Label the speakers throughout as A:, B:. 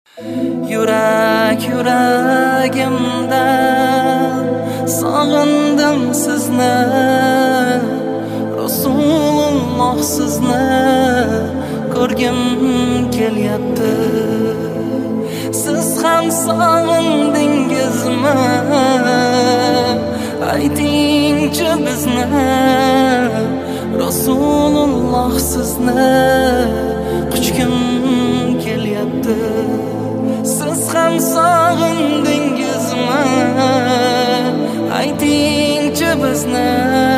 A: Yurak yuragimdan sog'indim sizni, Rasululloh sizni ko'rgim kelyapti. Siz ham sog'indingizmi? Aytingchi bizni, Rasululloh sizni quchgim kelyapti. Siz ham sog'indingizmi? Aytingchi bizni,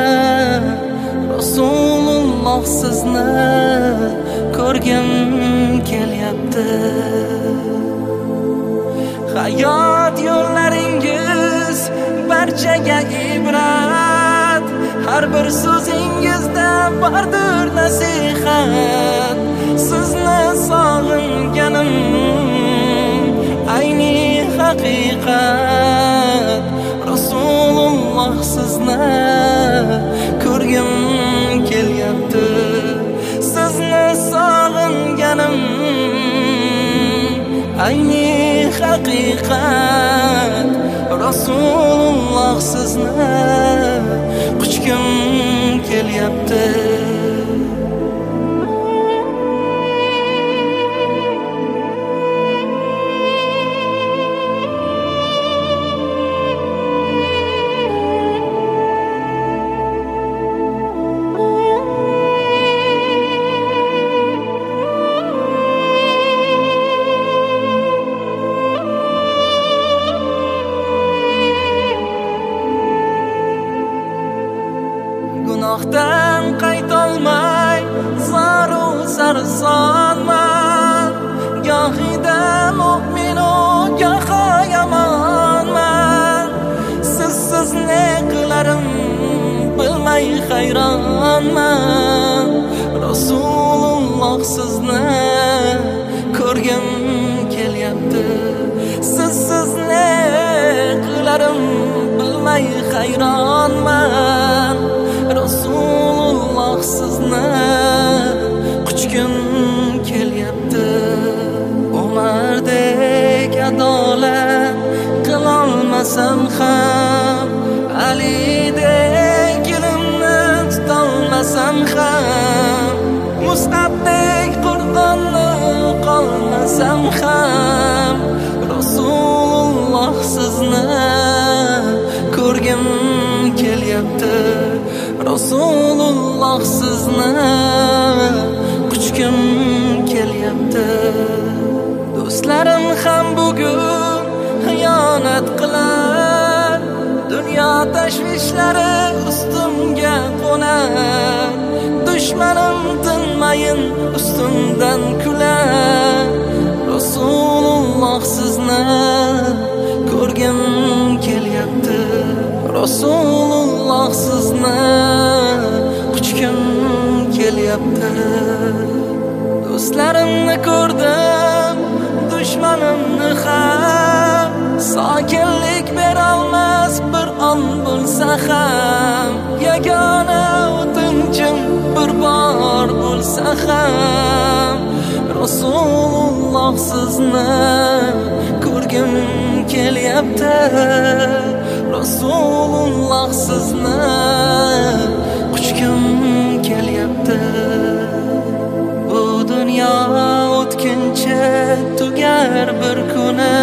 A: Rasululloh sizni ko'rgim kelyapti. Hayot yo'llaringiz barchaga ibrat, har bir so'zingizda bordir nasihat. Sizni sog'inganim ayni haqiqat, Rasululloh sizni ko'rgim kelyapti. Sizni sog'inganim ayni haqiqat, Rasululloh sizni quchgim kelyapti. Gunohdan qaytolmay zaru sarsonman, gohida mu'minu goho yomonman. Sizsiz ne qilarim bilmay hayronman. Rasululloh sizni ko'rgim kelyapti. Sizsiz ne qilarim bilmay hayronman. Rasululloh sizni quchgim kelyapti. Umardek adolat qilolmasam ham, Alidek ilmni tutolmasam ham, Mus'abdek Qur'onni qolmasam ham, Rasululloh sizni ko'rgim kelyapti. Rasululloh sizni quchgim kelyapti. Do'stlarim ham bugun xiyonat qilar, dunyo tashvishlari ustimga qo'nar. Dushmanim tinmayin ustimdan kular. Rasululloh sizni ko'rgim kelyapti. Rasululloh sizni quchgim kelyapti. Do'stlarimni ko'rdim, dushmanimni ham, sokinlik berolmas bir on bo'lsa ham, yagona o'tinchim bir bor bo'lsa ham, Rasululloh sizni ko'rgim kelyapti. Rasululloh sizni quchgim kelyapti. Bu dunyo o'tkinchi tugar bir kuni,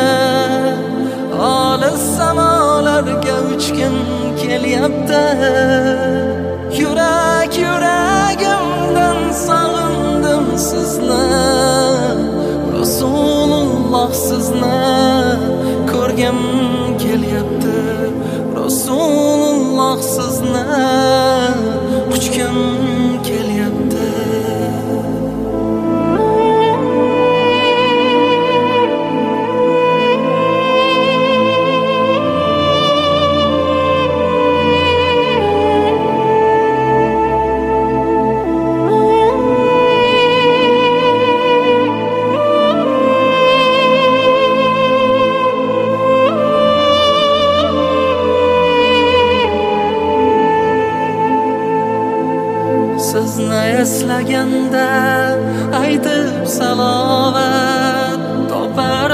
A: olis samolarga uchgim kelyapti. Yurak yuragimdan sog'indim sizni, Rasululloh sizni ko'rgim kelyapti. Rasululloh sizni quchgim kelyapti.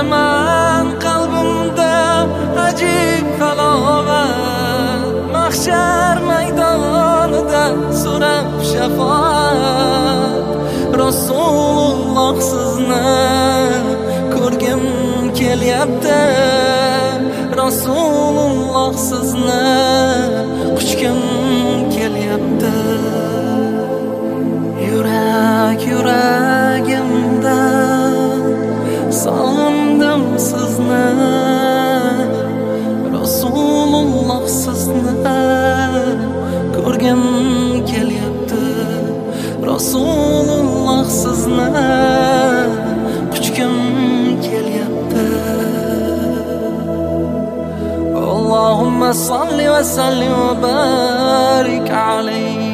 A: sezaman qalbimda ajib halovat, mahshar maydonida so'rab shafaat. Rasululloh sizni ko'rgim kelyapti, Rasululloh sizni quchgim kelyapti. Yurak yuragimda sog'indim sizni, Rasululloh sizni ko'rgim kelyapti, Rasululloh sizni quchgim kelyapti. Allohumma salli va sallim va barik alayhi.